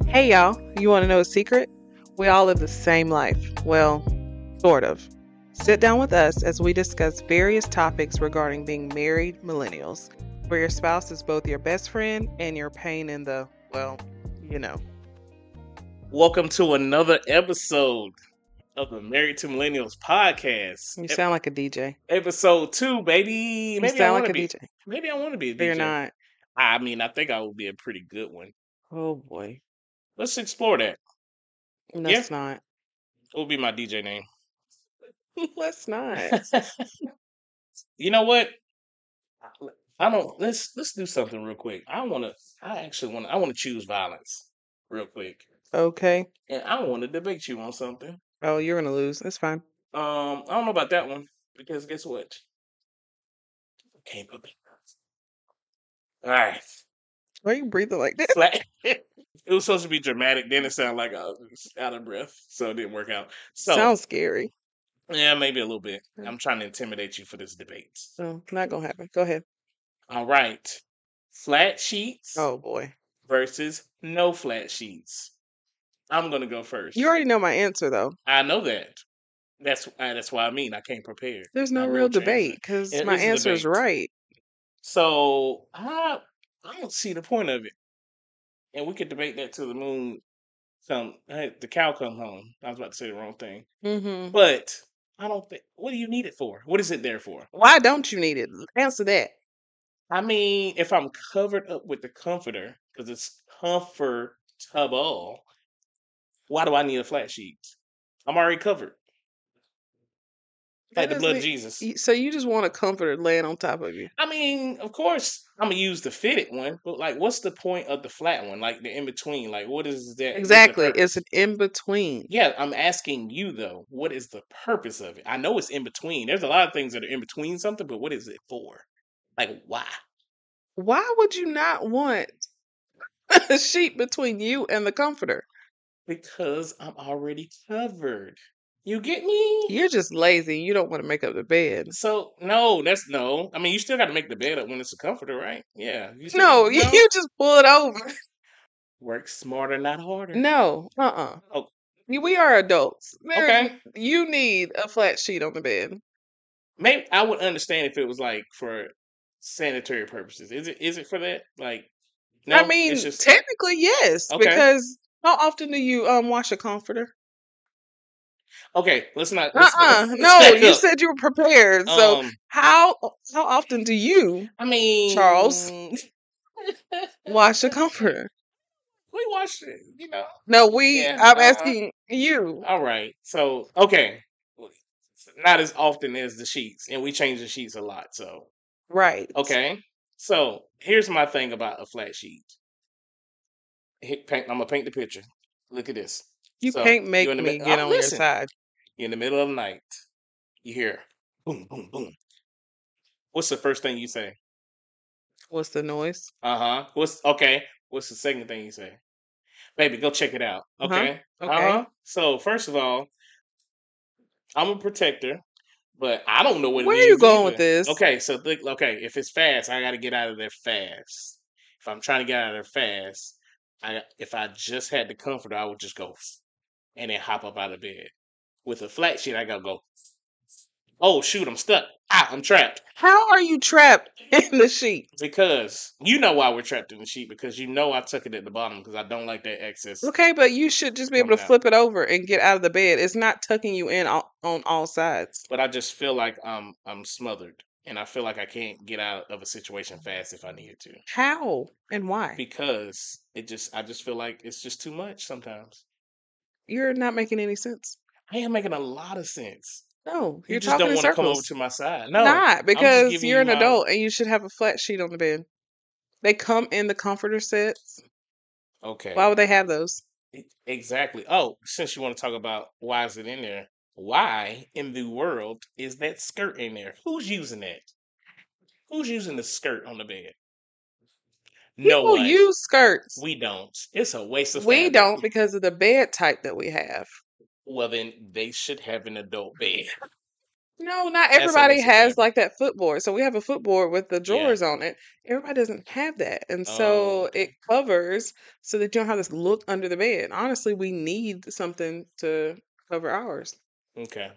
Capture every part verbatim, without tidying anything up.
Hey y'all, you want to know a secret? We all live the same life. Well, sort of. Sit down with us as we discuss various topics regarding being married millennials, where your spouse is both your best friend and your pain in the, well, you know. Welcome to another episode of the Married to Millennials podcast. You Ep- sound like a D J. episode two, baby. You Maybe I sound want like to a be. D J. Maybe I want to be a But you're D J. not. I mean, I think I would be a pretty good one. Oh boy. Let's explore that. Yeah, Let's not. it will be my D J name. Let's not. You know what? I don't. Let's let's do something real quick. I want to. I actually want. to I want to choose violence real quick, Okay. and I want to debate you on something. Oh, you're going to lose. That's fine. Um, I don't know about that one because guess what? Can't put me. All right. Why are you breathing like that? Flat. It was supposed to be dramatic. Then it sounded like I was out of breath, so it didn't work out. So Sounds scary. yeah, maybe a little bit. Mm. I'm trying to intimidate you for this debate. Oh, not going to happen. Go ahead. All right, flat sheets Oh boy. versus no flat sheets. I'm gonna go first. You already know my answer though. I know that. That's uh, that's why I mean I came prepared. There's no I real know debate transit. because It my is a answer is debate. right. So I I don't see the point of it, and we could debate that till the moon come. Hey, the cow come home. I was about to say the wrong thing. hmm But I don't think. What do you need it for? What is it there for? Why don't you need it? Answer that. I mean, if I'm covered up with the comforter because it's comfortable, why do I need a flat sheet? I'm already covered, That like the blood doesn't. of Jesus. you- So you just want a comforter laying on top of you? I mean, of course, I'm gonna use the fitted one, but like, what's the point of the flat one? Like the in between? Like, what is that? What's the Exactly. It's purpose? an in between. Yeah, I'm asking you though. What is the purpose of it? I know it's in between. There's a lot of things that are in between something, but what is it for? Like, why? Why would you not want a sheet between you and the comforter? Because I'm already covered. You get me? You're just lazy. You don't want to make up the bed. So no, that's no. I mean, you still got to make the bed up when it's a comforter, right? Yeah. You still No, no. you just pull it over. Work smarter, not harder. No. Uh. uh Oh, We are adults. There, okay. you need a flat sheet on the bed. Maybe I would understand if it was like for sanitary purposes. Is it? Is it for that? Like, I no. It's mean, just technically, yes, okay. because how often do you um wash a comforter? Okay. Let's not. Let's Uh-uh. let's No, back you up. said you were prepared. So Um. how how often do you, I Charles, mean, wash a comforter? we watched it. You know. No, we Yeah. I'm Uh huh. asking you. All right. So, okay. Not as often as the sheets, and we change the sheets a lot. So, Right. okay. So, here's my thing about a flat sheet. Hit paint, I'm gonna paint the picture. Look at this. You So, can't you make in the me middle. get I'm on your listen. side. You're in the middle of the night. You hear boom, boom, boom. What's the first thing you say? What's the noise? Uh huh. What's okay? What's the second thing you say? Baby, go check it out. Uh-huh. Okay. Uh Okay. huh. So, first of all, I'm a protector. But I don't know what it Where are you means going with either. this? Okay, so think, okay, if it's fast, I got to get out of there fast. If I'm trying to get out of there fast, I if I just had the comforter, I would just go and then hop up out of bed. With a flat sheet, I gotta go. Oh shoot, I'm stuck. Ah, I'm trapped. How are you trapped in the sheet? Because you know why we're trapped in the sheet. Because you know I tuck it at the bottom because I don't like that excess Okay, but you should just be able to coming out. flip it over and get out of the bed. It's not tucking you in all, on all sides. But I just feel like I'm I'm smothered, and I feel like I can't get out of a situation fast if I needed to. How and why? Because it just I just feel like it's just too much sometimes. You're not making any sense. I am making a lot of sense. No, You you're just talking don't in want to come over circles. to my side. No, Not I'm just because giving you're you an my adult and you should have a flat sheet on the bed. They come in the comforter sets. Why okay. would they have those? E- Exactly. Oh, since you want to talk about why is it in there? Why in the world is that skirt in there? Who's using that? Who's using the skirt on the bed? No People one. use skirts. We don't. It's a waste of We fabric. don't because of the bed type that we have. Well, then they should have an adult bed. No, not That's everybody has unnecessary. like that footboard. So we have a footboard with the Yeah. drawers on it. Everybody doesn't have that. And Oh, so it okay. covers so that you don't have this look under the bed. Honestly, we need something to cover ours. Okay.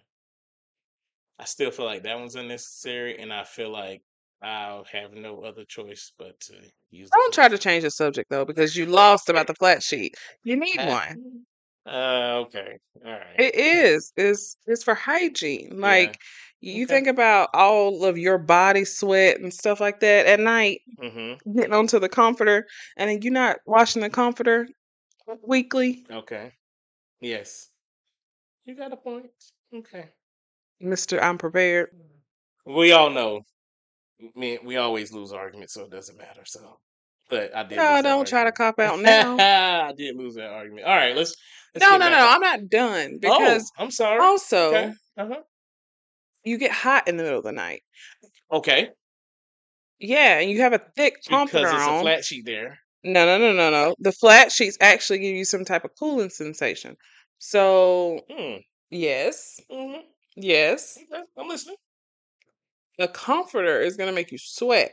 I still feel like that one's unnecessary, and I feel like I'll have no other choice but to use the Don't flat try to sheet. change the subject though, because you lost about the flat sheet. You need Ah, one. uh, okay. All right. It is. It's it's for hygiene. Yeah. Like you Okay. think about all of your body sweat and stuff like that at night, Mm-hmm. getting onto the comforter, and then you're not washing the comforter weekly. Okay. Yes. You got a point. Okay. Mister I'm prepared. We all know, me, we always lose arguments, so it doesn't matter. So, but I did No, lose that don't try to argument. cop out now. I did lose that argument. All right, let's let's No, get no, back no. on. I'm not done Oh, because I'm sorry. Okay. also Uh-huh. you get hot in the middle of the night. Okay. Yeah, and you have a thick comforter Because it's a on. flat sheet there. No, no, no, no, no. The flat sheets actually give you some type of cooling sensation. So, Hmm. yes, Mm-hmm. yes, Okay. I'm listening. the comforter is going to make you sweat.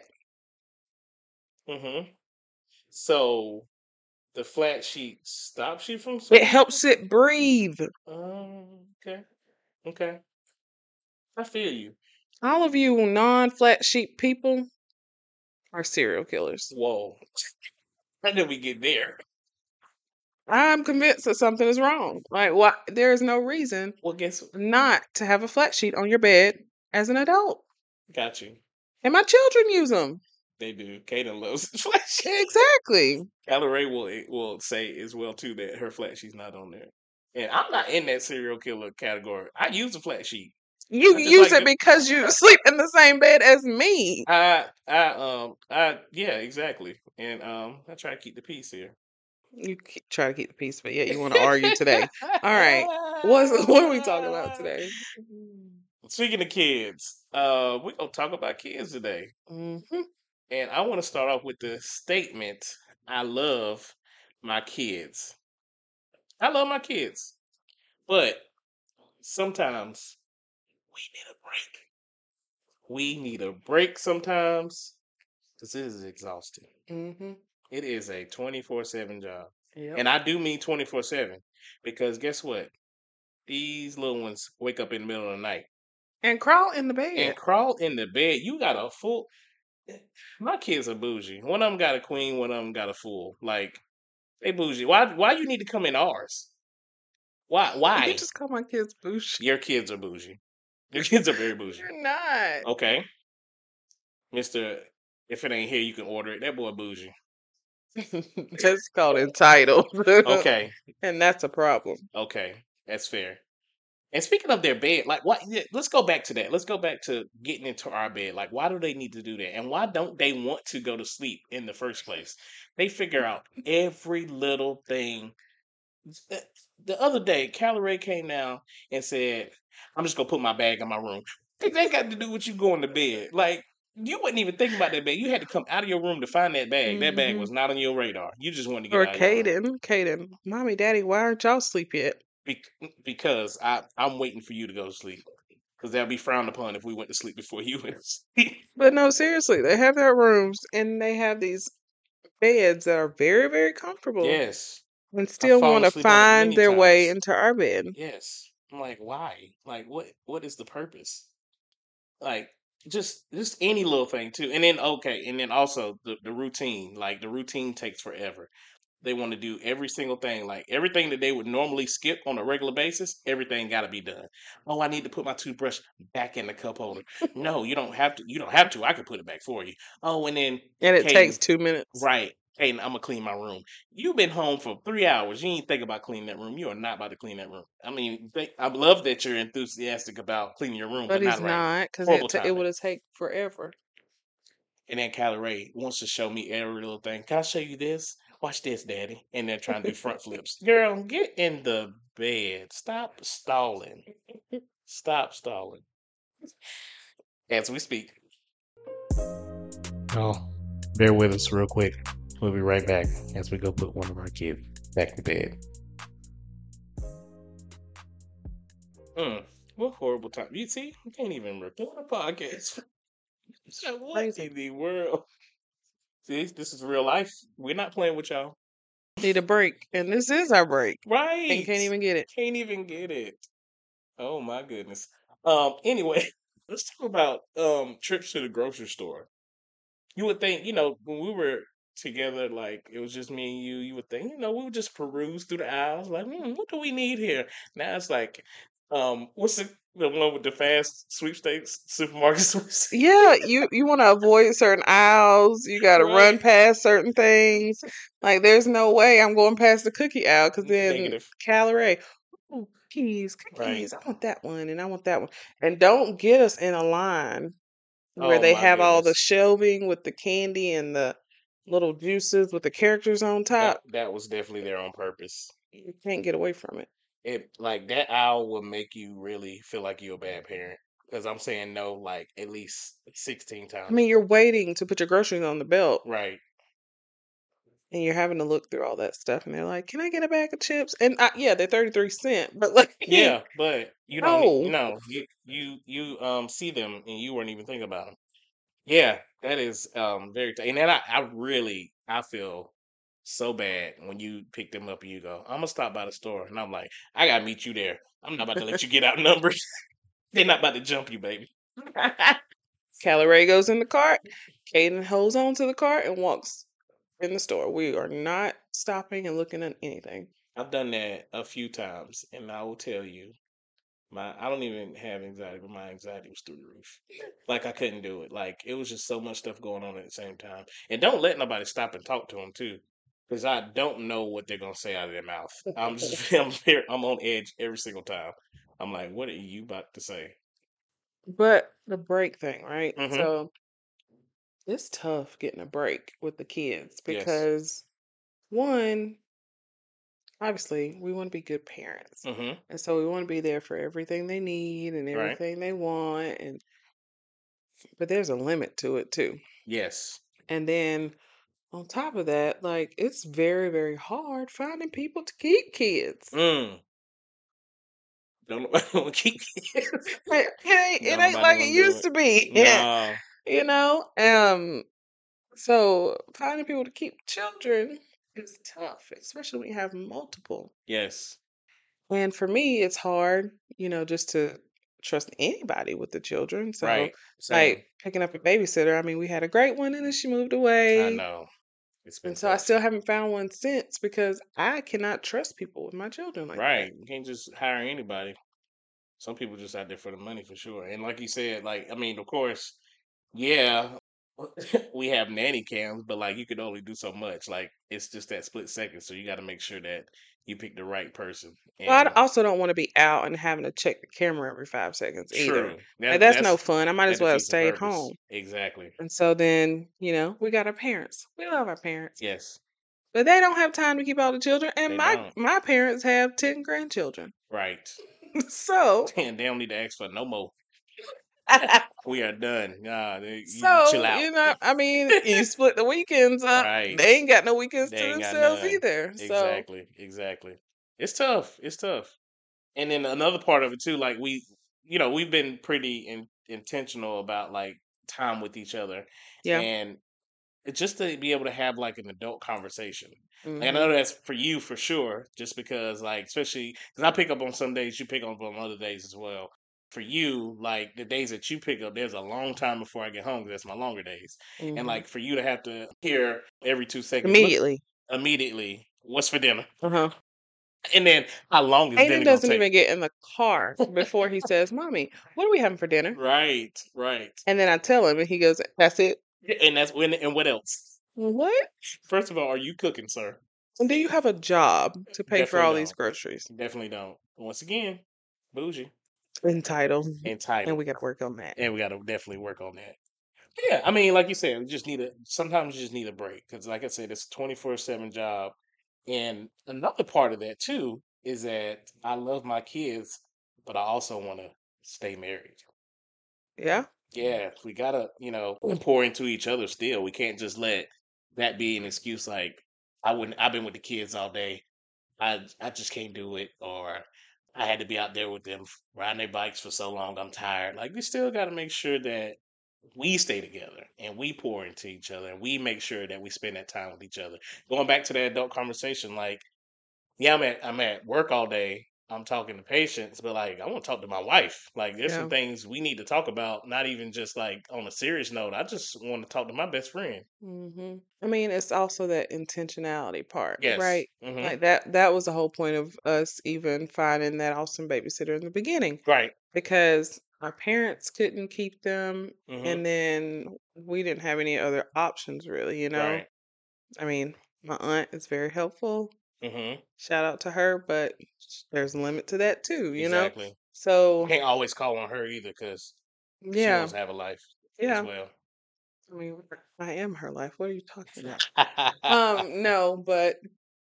Mm-hmm. So the flat sheet stops you from It sweating? helps it breathe. Um, okay. Okay. I feel you. All of you non-flat sheet people are serial killers. Whoa. How did we get there? I'm convinced that something is wrong. Like, why? There is no reason Well, guess what? not to have a flat sheet on your bed as an adult. Got you. And my children use them. They do. Kaden loves flat sheet. Exactly. Callie will will say as well too that her flat sheet's not on there. And I'm not in that serial killer category. I use a flat sheet. You I just use like it because you sleep in the same bed as me. I I um I yeah, exactly. And um I try to keep the peace here. You keep, try to keep the peace, but yet you want to argue today. All right. What's, what are we talking about today? Speaking of kids, uh, we're gonna talk about kids today, hmm and I want to start off with the statement: I love my kids. I love my kids, but sometimes we need a break. We need a break sometimes because this is exhausting. hmm It is a twenty-four seven job, Yep. and I do mean twenty-four seven because guess what? These little ones wake up in the middle of the night And crawl in the bed. and crawl in the bed. You got a full. My kids are bougie. One of them got a queen. One of them got a fool. Like they bougie. Why? Why you need to come in ours? Why? You Why? just call my kids bougie. Your kids are bougie. Your kids are very bougie. You're not. Okay, Mister. If it ain't here, you can order it. That boy bougie. That's called entitled. Okay. And that's a problem. Okay. That's fair. And speaking of their bed, like what? yeah, Let's go back to that. Let's go back to getting into our bed. Like, why do they need to do that? And why don't they want to go to sleep in the first place? They figure out every little thing. The the other day, Callie came down and said, "I'm just gonna put my bag in my room." Think that got to do with you going to bed? Like you wasn't even thinking about that bag. You had to come out of your room to find that bag. That bag hmm was not on your radar. You just wanted to get Or out of your room. Caden. Caden. Mommy, Daddy, why aren't y'all asleep yet? Bec- because I I'm waiting for you to go to sleep. Because that'll be frowned upon if we went to sleep before you went to sleep. But no, seriously, they have their rooms and they have these beds that are very, very comfortable Yes. and I've still fallen want to asleep on it find many their way times. into our bed. Yes. I'm like, why? Like what what is the purpose? Like just just any little thing too. And then okay, and then also the, the routine. Like the routine takes forever. They want to do every single thing. Like everything that they would normally skip on a regular basis, everything got to be done. Oh, I need to put my toothbrush back in the cup holder. No, you don't have to. You don't have to. I can put it back for you. Oh, and then And it takes Caden, two minutes. right? Caden, I'm gonna clean my room. You've been home for three hours. You ain't think about cleaning that room. You are not about to clean that room. I mean, think, I love that you're enthusiastic about cleaning your room, But but he's not right. not because Horrible it, t- it timing. would have taken forever. And then Callie Ray wants to show me every little thing. Can I show you this? Watch this, Daddy. And they're trying to do front flips. Girl, get in the bed. Stop stalling. Stop stalling. As we speak. Oh, bear with us real quick. We'll be right back as we go put one of our kids back to bed. Mm. What horrible time. You see, you can't even record a podcast. So what Crazy. in the world? See, this is real life. We're not playing with y'all. Need a break, and this is our break, and Right. can't even get it. Can't even get it. Oh my goodness. Um, anyway, let's talk about um trips to the grocery store. You would think, you know, when we were together, like it was just me and you, you would think, you know, we would just peruse through the aisles, like, hmm, what do we need here? Now it's like, um, what's the the one with the fast sweepstakes supermarket sweepstakes? Yeah, you you want to avoid certain aisles. You got to Right. run past certain things. Like, there's no way I'm going past the cookie aisle because then Negative. Calorie, oh, cookies, Right. cookies. I want that one and I want that one. And don't get us in a line where Oh they my have all the goodness. shelving with the candy and the little juices with the characters on That top. that was definitely there on purpose. You can't get away from it. It like that aisle will make you really feel like you're a bad parent. Because I'm saying no like at least sixteen I times. mean, you're waiting to put your groceries on the belt Right. and you're having to look through all that stuff. And they're like, "Can I get a bag of chips?" And uh, yeah, they're thirty-three cent, but like, Yeah, but you don't need no. no, you you you um see them and you weren't even thinking about them. Yeah, that is um very t- and then I, I really I feel so bad when you pick them up and you go, I'm gonna stop by the store and I'm like, I gotta meet you there. I'm not about to let you get outnumbered. They're not about to jump you, baby. Calorie goes in the cart. Caden holds on to the cart and walks in the store. We are not stopping and looking at anything. I've done that a few times and I will tell you, my I don't even have anxiety, but my anxiety was through the roof. Like I couldn't do it. Like it was just so much stuff going on at the same time. And don't let nobody stop and talk to them too, because I don't know what they're gonna say out of their mouth. I'm just I'm very, I'm on edge every single time. I'm like, what are you about to say? But the break thing, right? Mm-hmm. So it's tough getting a break with the kids Yes. because one, obviously, we want to be good parents. Mm-hmm. And so we want to be there for everything they need and Right. everything they want, and but there's a limit to it too. Yes. And then on top of that, like, it's very, very hard finding people to keep kids. Mm. Don't nobody want to keep kids. It ain't, it Don't ain't nobody like it want to do used it. to be. No. You know? Um, so finding people to keep children is tough, especially when you have multiple. Yes. And for me, it's hard, you know, just to trust anybody with the children. So, Right. Same. like picking up a babysitter, I mean, we had a great one and then she moved I away. know. It's been And so I tough. still haven't found one since because I cannot trust people with my children like that. Right. You can't just hire anybody. Some people just out there for the money for sure. And like you said, like I mean, of course, yeah, we have nanny cams, but like you could only do so much. Like it's just that split second, so you got to make sure that you pick the right person. Well, I d- And also don't want to be out and having to check the camera every five seconds either. true, Like, that that's no that's fun. I might that as well have defeats the stayed purpose. home. Exactly. And so then, you know, we got our parents. We love our parents. Yes, But they don't have time to keep all the children. And they my don't. my parents have ten grandchildren. Right. So And they don't need to ask for no more. We are done. Nah, they, you can chill so, out. you know, I mean, you split the weekends up. Right. They ain't got no weekends They to ain't got themselves none. either. So Exactly. Exactly. It's tough. It's tough. And then another part of it too, like we, you know, we've been pretty in, intentional about like time with each other, yeah. and it's just to be able to have like an adult conversation. Like, I hmm know that's for you for sure, just because like especially because I pick up on some days, you pick up on other days as well. For you, like the days that you pick up, there's a long time before I get home 'cause that's my longer days, and hmm like for you to have to hear every two seconds, what Immediately. immediately, what's for dinner, Uh-huh. and then how long is Aiden dinner gonna doesn't take? even get in the car before he says, "Mommy, what are we having for dinner?" Right, right. And then I tell him, and he goes, "That's it." Yeah, and that's when and what else? What? First of all, are you cooking, sir? And do you have a job to pay for Definitely all these don't. groceries? Definitely don't. Once again, bougie, Entitled, and entitled, we got to work on that. and we got to definitely work on that. Yeah, I mean, like you said, we just need a. Sometimes you just need a break because, like I said, it's a twenty four seven job, and another part of that too is that I love my kids, but I also want to stay married. Yeah. Yeah, we gotta, you know, pour into each other still. We can't just let that be an excuse like I wouldn't I've been with the kids all day. I I just can't do it or I had to be out there with them riding their bikes for so long. I'm tired. Like we still got to make sure that we stay together and we pour into each other and we make sure that we spend that time with each other. Going back to that adult conversation, like yeah, I'm at I'm at work all day. I'm talking to patients, but like I want to talk to my wife. Like there's some Yeah. things we need to talk about, not even just like on a serious note. I just want to talk to my best friend. hmm I mean, it's also that intentionality part, Yes. right? Mm-hmm. Like that that was the whole point of us even finding that awesome babysitter in the beginning Right. because our parents couldn't keep them Mm-hmm. and then we didn't have any other options really, you know? Right. I mean, my aunt is very helpful. Mm-hmm. Shout out to her, but there's a limit to that too, you know? Exactly. You So, can't always call on her either because she yeah, wants to have a life as yeah. well. I mean, I am her life. What are you talking about? Um, no, but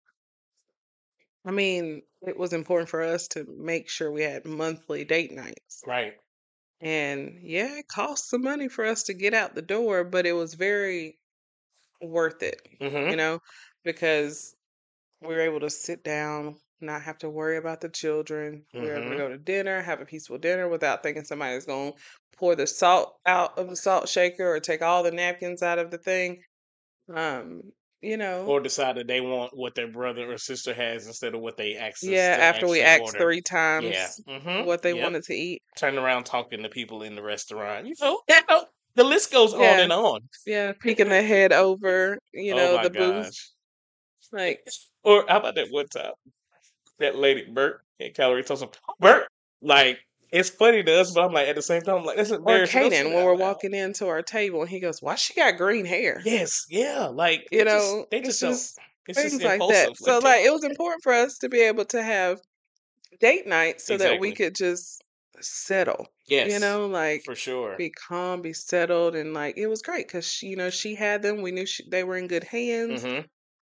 I mean, it was important for us to make sure we had monthly date nights. Right. And yeah, it cost some money for us to get out the door, but it was very worth it, you Mm-hmm. know, because we were able to sit down, not have to worry about the children. We were able to Mm-hmm. go to dinner, have a peaceful dinner without thinking somebody's going to pour the salt out of the salt shaker or take all the napkins out of the thing. Um, you know, Or decide that they want what their brother or sister has instead of what they asked us yeah, to after we actually asked order. three Yeah. times Mm-hmm. what they Yep. wanted to eat. Turn around talking to people in the restaurant. You know, you know, the list goes on Yeah, and on. yeah, peeking their head over, you Oh know, my the booth. gosh. Like, Or how about that one time? That lady, Bert, and Calorie told him, Bert, like, it's funny to us, but I'm like, at the same time, I'm like, that's or embarrassing. Don't say Kanan that when we're out loud. walking into our table and he goes, "Why she got green hair?" Yes, yeah. Like, You they just, know, they it's just don't, just it's just things like that. impulsive. So, Like, take like, it was important for us to be able to have date nights so that we exactly. could just settle, you Yes, know, like for sure. be calm, be settled. And like, it was great because, she, you know, she had them. We knew she, they were in good hands Mm-hmm.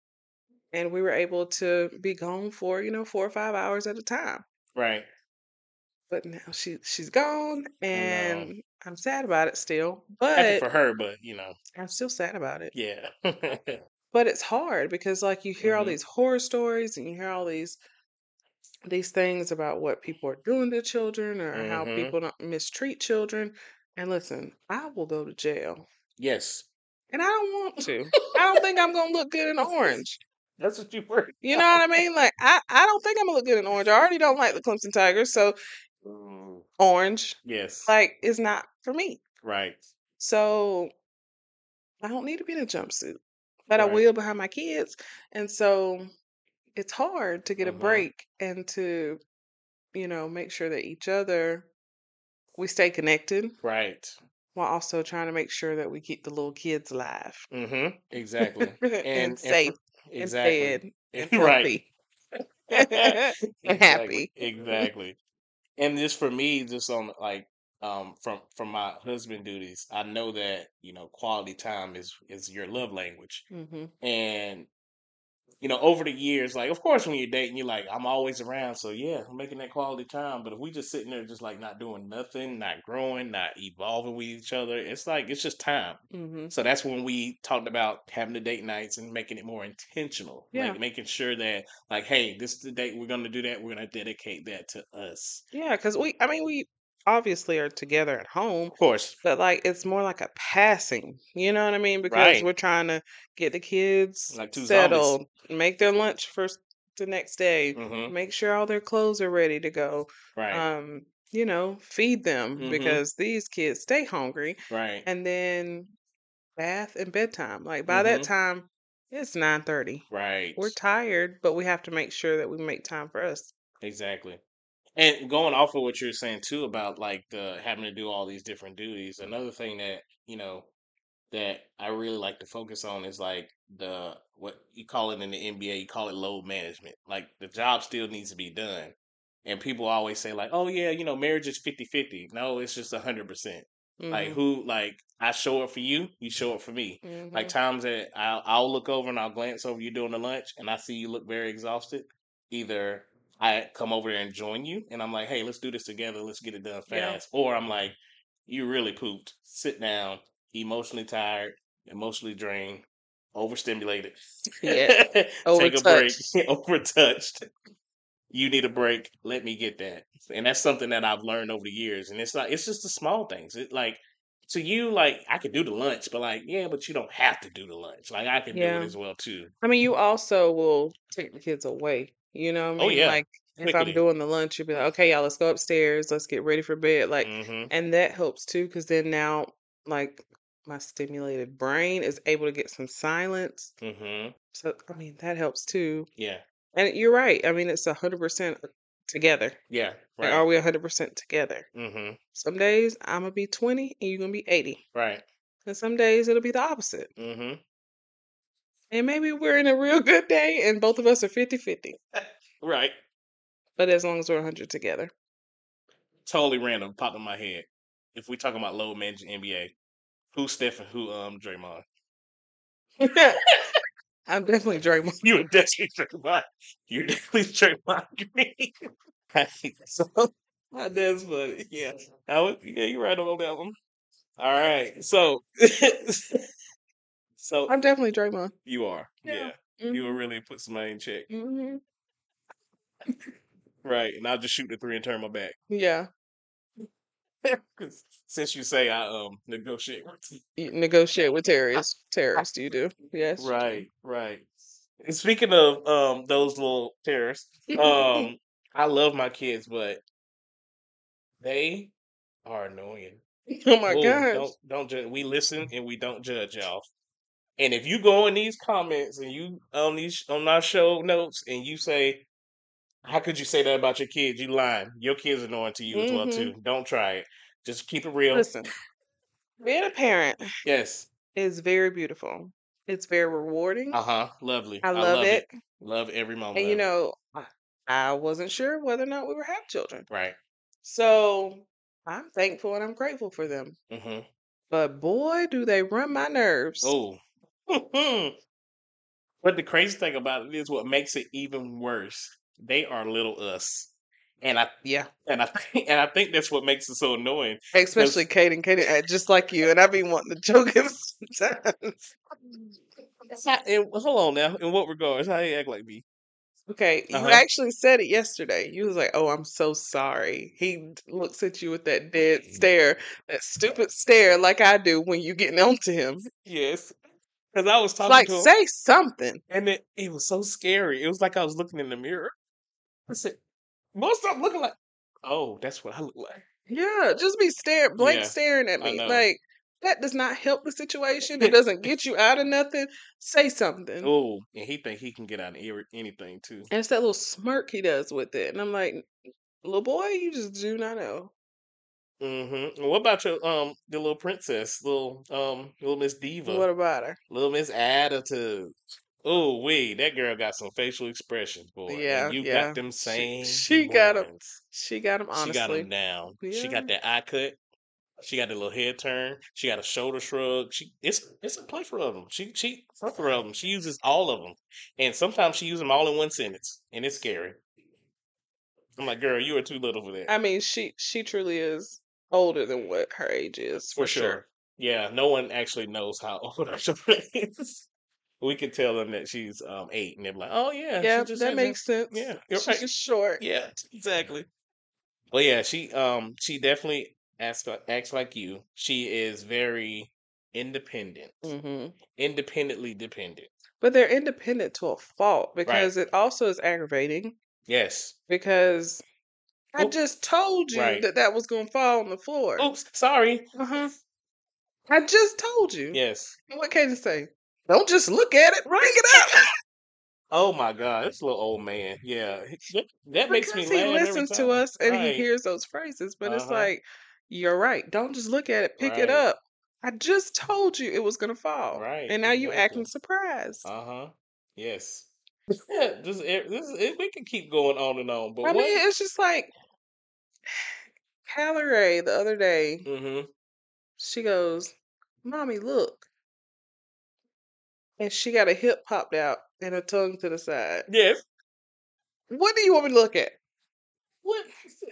and we were able to be gone for, you know, four or five hours at a time. Right. But now she she's gone I know. and I'm sad about it still, Happy but for her, but, you know, I'm still sad about it. yeah. But it's hard because like you hear all hmm these horror stories and you hear all these these things about what people are doing to children or how hmm people don't mistreat children. And listen, I will go to jail. Yes. And I don't want to. I don't think I'm gonna look good in orange. That's what you worried You know what about. I mean? Like I, I don't think I'm gonna look good in orange. I already don't like the Clemson Tigers, so Mm, orange yes. like is not for me. Right. So I don't need to be in a jumpsuit, but I Right. will behind my kids. And so it's hard to get a hmm break and to, you know, make sure that each other we stay connected Right. while also trying to make sure that we keep the little kids alive hmm Exactly. and And and safe for and exactly. fed and Right. healthy and Exactly. happy. Exactly. And just for me, just on like um from from my husband duties, I know that, you know, quality time is is your love language. hmm And you know, over the years, like, of course, when you're dating, you're like, I'm always around. So, yeah, I'm making that quality time. But if we just sitting there, just like not doing nothing, not growing, not evolving with each other, it's like, it's just time. hmm So that's when we talked about having the date nights and making it more intentional, Yeah. like making sure that, like, hey, this is the date we're going to do that. We're going to dedicate that to us. Yeah. Because we, I mean, we obviously are together at home, Of course. but like it's more like a passing, you know what I mean? Because Right. we're trying to get the kids Like two zombies. settled, make their lunch for s- the next day, Mm-hmm. make sure all their clothes are ready to go. Right. Um, you know, feed them Mm-hmm. because these kids stay hungry. Right. And then bath and bedtime. Like by that Mm-hmm. time, it's nine thirty. Right. We're tired, but we have to make sure that we make time for us. Exactly. And going off of what you're saying too about like the having to do all these different duties, another thing that, you know, that I really like to focus on is like the what you call it in the N B A, you call it load management. Like the job still needs to be done. And people always say like, "Oh yeah, you know, marriage is fifty-fifty." No, it's just one hundred percent. Like Mm-hmm. who like I show up for you, you show up for me. Like Mm-hmm. times that I'll, I'll look over and I'll glance over you doing the lunch and I see you look very exhausted. Either I come over there and join you and I'm like, "Hey, let's do this together. Let's get it done Yeah. fast." Or I'm like, "You really pooped. Sit down. Emotionally tired, emotionally drained, overstimulated. Yes. Take a break. Overtouched. Overtouched. You need a break. Let me get that. And that's something that I've learned over the years. And it's not, it's just the small things. It like, to you, like, I could do the lunch, but like, yeah, but you don't have to do the lunch. Like, I can do it Yeah. as well, too. I mean, you also will take the kids away. You know what I Oh, mean? yeah. Like, if I'm Quickly. doing the lunch, you'll be like, okay, y'all, let's go upstairs. Let's get ready for bed. Like, Mm and that helps too, because then now, like, my stimulated brain is able to get some silence. hmm. Mm hmm. So, I mean, that helps too. Yeah. And you're right. I mean, it's a hundred percent together. Yeah. Like, Right. are we a hundred percent together? Mm hmm. Some days I'm gonna be twenty and you're gonna be eighty. Right. And some days it'll be the opposite. Mm hmm. And maybe we're in a real good day and both of us are fifty-fifty. Right. But as long as we're one hundred together. Totally random. Popped in my head. If we talking about low managing N B A, who's Steph and who um Draymond? I'm definitely Draymond. You were definitely Draymond. You're definitely Draymond Green. So that's funny. Yeah. I was, yeah, you're right on that one. All right. So so I'm definitely Draymond. you are. Yeah. Yeah. You will hmm really put somebody in check. hmm Right. And I'll just shoot the three and turn my back. Yeah. 'Cause since you say I um negotiate. You negotiate with terrorists. Terrorists, you do. Yes, you do. Right, right. And speaking of um those little terrorists, um I love my kids, but they are annoying. Oh my Oh, gosh. don't don't judge. We listen and we don't judge, y'all. And if you go in these comments and you on these on our show notes and you say, "How could you say that about your kids? You lying. Your kids are annoying to you as well hmm too. Don't try it. Just keep it real." Listen, being a parent Yes. is very beautiful. It's very rewarding. Uh huh. Lovely. I I love love it. it. Love every And moment you of it. know, I, I wasn't sure whether or not we would have children. Right. So I'm thankful and I'm grateful for them. Mm-hmm. But boy, do they run my nerves. Oh. But the crazy thing about it is what makes it even worse. They are little us, and I Yeah. and I think and I think that's what makes it so annoying. Especially Because Kate and Katie act just like you. And I be wanting to choke him sometimes. hold on now, in what regards? How you act like me? Okay, Uh you huh. actually said it yesterday. You was like, "Oh, I'm so sorry." He d- looks at you with that dead stare, that stupid stare, like I do when you getting onto him. Yes, because I was It's talking like, to him, say something. and it it was so scary. It was like I was looking in the mirror. I said, "Boy, stop looking like." Oh, that's what I look like. Yeah, just be staring, blank Yeah, staring at I me. know. Like that does not help the situation. It doesn't get you out of nothing. Say something. Oh, and he think he can get out of every- anything too. And it's that little smirk he does with it, and I'm like, little boy, you just do not know. Mm-hmm. What about your um the little princess, little um little Miss Diva, What about her? little Miss Attitude? Oh, wait, that girl got some facial expressions, boy, and Yeah, you got yeah. them She same she got him. ones. She got him. She got Honestly, them down. She yeah. got that eye cut. She got the little head turn. She got a shoulder shrug. She it's it's a plethora of them. She she plethora of them. She uses all of them, and sometimes she uses them all in one sentence, and it's scary. I'm like, girl, you are too little for that. I mean, she she truly is older than what her age is For for sure. sure. Yeah, no one actually knows how old our children is. We could tell them that she's um eight, and they're like, "Oh yeah, she Yeah, just that hasn't." makes sense. Yeah, you're She's right. just short. Yeah, exactly. Well, yeah, she um she definitely acts like, acts like you. She is very independent, hmm independently dependent. But they're independent to a fault Right. because it also is aggravating Yes. because I Oh, just told you right. that that was going to fall on the floor. Oops. Sorry. Uh-huh. I just told you. Yes. And what can I say? Don't just look at it. Pick Right. it up. Oh my God, this little old man. Yeah, that, that makes me Because he laugh every listens to time. us and he Right. hears those phrases, but Uh it's huh. like, you're right. Don't just look at it. Pick it Right. up. I just told you it was going to fall. Right, And now you acting exactly. surprised. Uh-huh. Yes. Yeah, this e- this is, we can keep going on and on, but I what? mean, it's just like Callie the other day, Mm-hmm. she goes, Mommy, look. And she got a hip popped out and her tongue to the side. Yes. What do you want me to look at? What?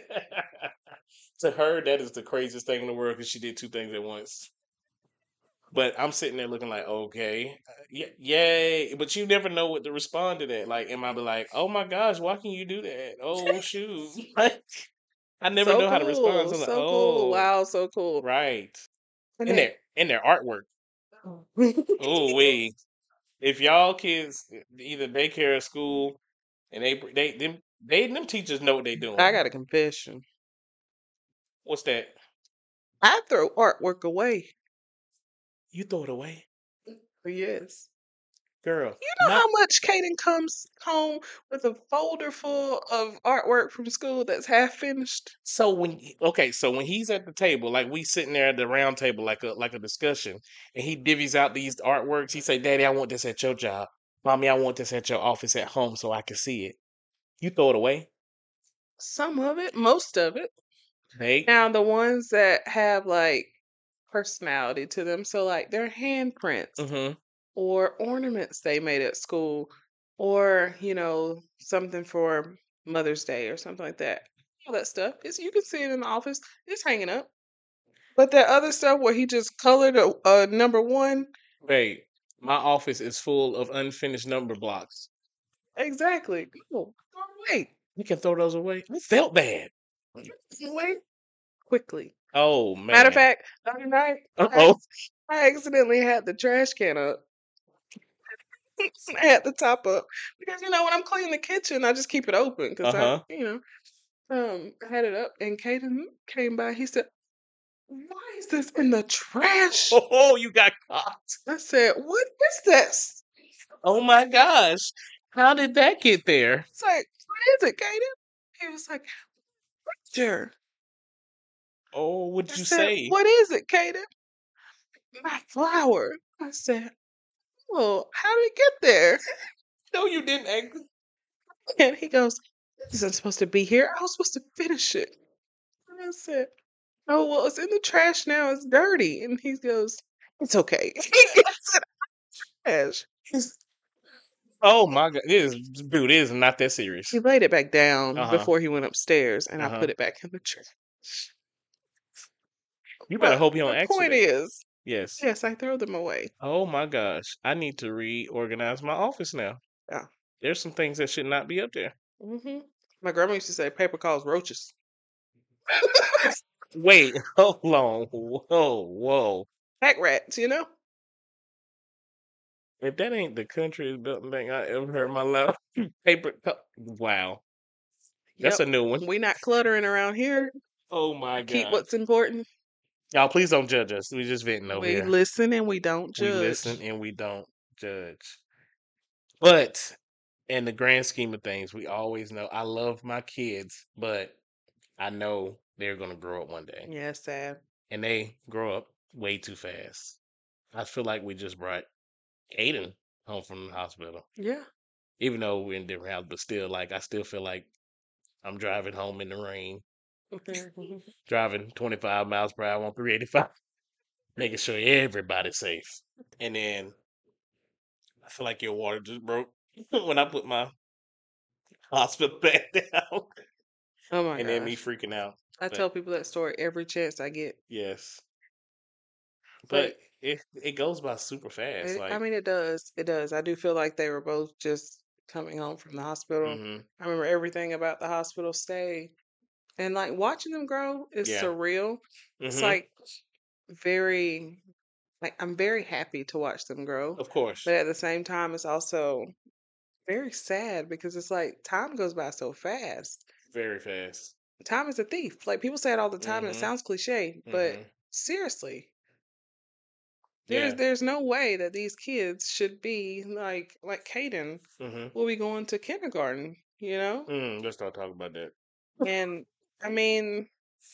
To her, that is the craziest thing in the world because she did two things at once. But I'm sitting there looking like, okay, uh, y- yay! But you never know what to respond to that. Like, am I be like, oh my gosh, why can you do that? Oh shoot! Like, I never So know how to respond. cool. So I'm like, So cool. oh, Wow, so cool. right. And In then their in their artwork. Oh wait, if y'all kids e, either daycare or school, and they they them they them teachers know what they I doing. got a confession. What's that? I throw artwork away. You throw it away, Yes. girl. You know My how much Kaden comes home with a folder full of artwork from school that's half finished? so when he- okay, so when he's at the table, like we sitting there at the round table, like a like a discussion, and he divvies out these artworks. He say, "Daddy, I want this at your job. Mommy, I want this at your office at home, so I can see it." You throw it away, Some of it, most of it. Nate. Now, the ones that have like personality to them, so like their handprints Mm-hmm. or ornaments they made at school, or you know, something for Mother's Day or something like that. All that stuff. It's you can see it in the office. It's hanging up. But that other stuff where he just colored a, a number one, Wait, my office is full of unfinished number blocks. exactly. Oh, wait, You can throw those away. I felt bad. wait, quickly. Oh Matter of man. fact, the other night Uh I, oh. I accidentally had the trash can up. I had the top up because you know when I'm cleaning the kitchen, I just keep it open Uh because I, huh. you know, um, I had it up. And Caden came by. He said, "Why is this in the trash?" Oh, you got caught. I said, "What is this?" Oh my gosh. How did that get there? It's like, "What is it, Caden?" He was like, "Sure." Oh, what I did you said, say? "What is it, Caden?" "My flower." I said, "Well, how did it get there?" No, you didn't. Act- And he goes, "This isn't supposed to be here. I was supposed to finish it." And I said, "Oh, well, it's in the trash now. It's dirty." And he goes, "It's okay." It's in the trash. Oh my god. This is, dude, it is not that He serious. laid it back down Uh huh. before he went upstairs, and Uh I huh. put it back in the trash. You better But hope you the don't point accident. is, Yes. yes, I throw them away. Oh my gosh. I need to reorganize my office now. Yeah. There's some things that should not be up there. hmm My grandma used to say paper calls roaches. Wait, hold on. Whoa, whoa. Pack rats, you know? If that ain't the country's built thing I ever heard in my life. Paper cup. Wow. That's Yep. a new one. We not cluttering around here. Oh my We keep gosh. what's important. Y'all, please don't judge us. We just venting over We here. listen and we don't We listen judge. and we don't judge. But in the grand scheme of things, we always know I love my kids, but I know they're gonna grow up one day. Yeah, it's sad. And they grow up way too fast. I feel like we just brought Aiden home from the hospital. Yeah. Even though we're in different houses, but still like I still feel like I'm driving home in the rain, Mhm. driving twenty-five miles per hour on three eighty-five, making sure everybody's safe. And then I feel like your water just broke when I put my hospital bag down. Oh my And then me gosh. freaking out. I But tell people that story every chance I get. yes. But But it it goes by super fast. it, I Like, mean, it does. It does. I do feel like they were both just coming home from the hospital. hmm I remember everything about the hospital stay. And like watching them grow is yeah. surreal. It's hmm like very, like, I'm very happy to watch them grow. Of course. But at the same time, it's also very sad because it's like time goes by so fast. Very fast. Time is a thief. Like people say it all the time and it hmm sounds cliche, but hmm seriously, there's Yeah. there's no way that these kids should be like like Caden hmm will be going to kindergarten, you know? Mm, let's not talk about that. And I mean,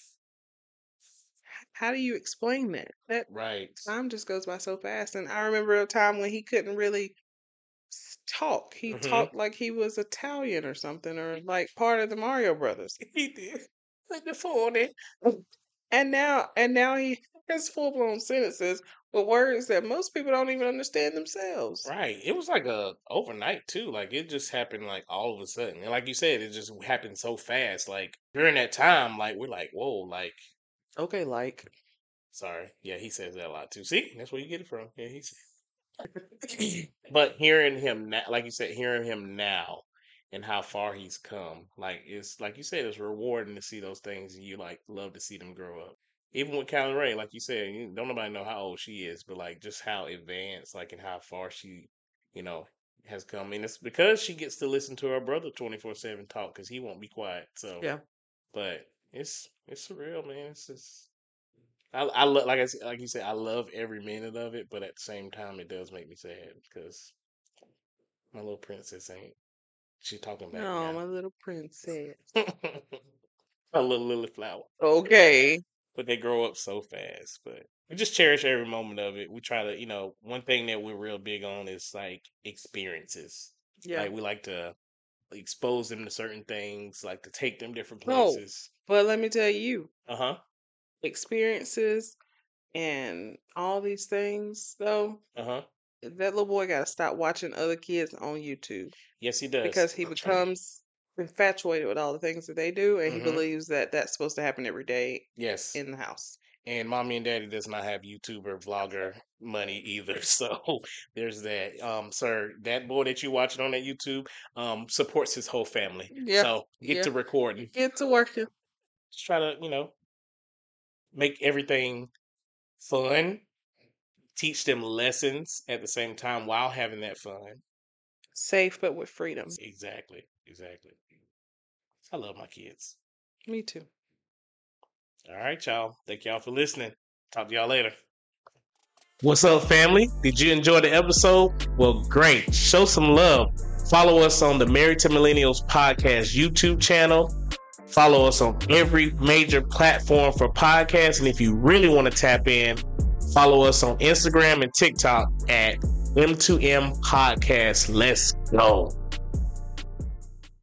how do you explain that? That Right. time just goes by so fast. And I remember a time when he couldn't really s- talk. He hmm talked like he was Italian or something, or like part of the Mario Brothers. He did. Like the phone. And now, and now he has full blown sentences with words that most people don't even understand themselves. Right. It was like a overnight too. Like it just happened like all of a sudden. And like you said, it just happened so fast. Like during that time, like we're like, whoa, like Okay, like Sorry. Yeah, he says that a lot too. See, that's where you get it from. Yeah, he's. But hearing him now, like you said, hearing him now and how far he's come, like it's like you said, it's rewarding to see those things, and you like love to see them grow up. Even with Kylie Ray, like you said, you don't nobody know how old she is, but like just how advanced, like and how far she, you know, has come. And it's because she gets to listen to her brother twenty four seven talk because he won't be quiet. So Yeah. but it's it's surreal, man. It's just I I love like I said, like you said, I love every minute of it, but at the same time, it does make me sad because my little princess ain't she talking back Oh, now. my little princess. My little Lily Flower. Okay. But they grow up so fast. But we just cherish every moment of it. We try to, you know, one thing that we're real big on is like experiences. Yeah. Like we like to expose them to certain things, like to take them different No, places. but let me tell you, Uh huh. experiences and all these things, though, Uh huh. that little boy got to stop watching other kids on YouTube Yes, he does. because he becomes infatuated with all the things that they do, and he Mhm. believes that that's supposed to happen every day Yes. in the house. And mommy and daddy does not have YouTuber vlogger money either. So there's that. Um, sir, that boy that you watching on that YouTube um supports his whole family. Yeah. So get Yeah. to recording. Get to working. Just try to, you know, make everything fun, teach them lessons at the same time while having that fun. Safe, but with freedom. Exactly. Exactly. I love my kids. Me too. All right, y'all. Thank y'all for listening. Talk to y'all later. What's up, family? Did you enjoy the episode? Well, great. Show some love. Follow us on the Married to Millennials podcast YouTube channel. Follow us on every major platform for podcasts. And if you really want to tap in, follow us on Instagram and TikTok at M two M Podcast. Let's go.